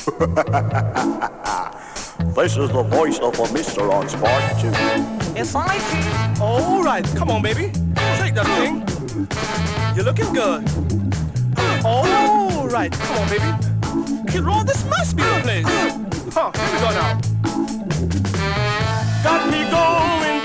This is the voice of a Mr. on Spark 2. It's I, Chief. All right, come on, baby. Shake that thing. You're looking good. All right, come on, baby. Kid Roll, this must be the place. Huh, here we go now. Got me going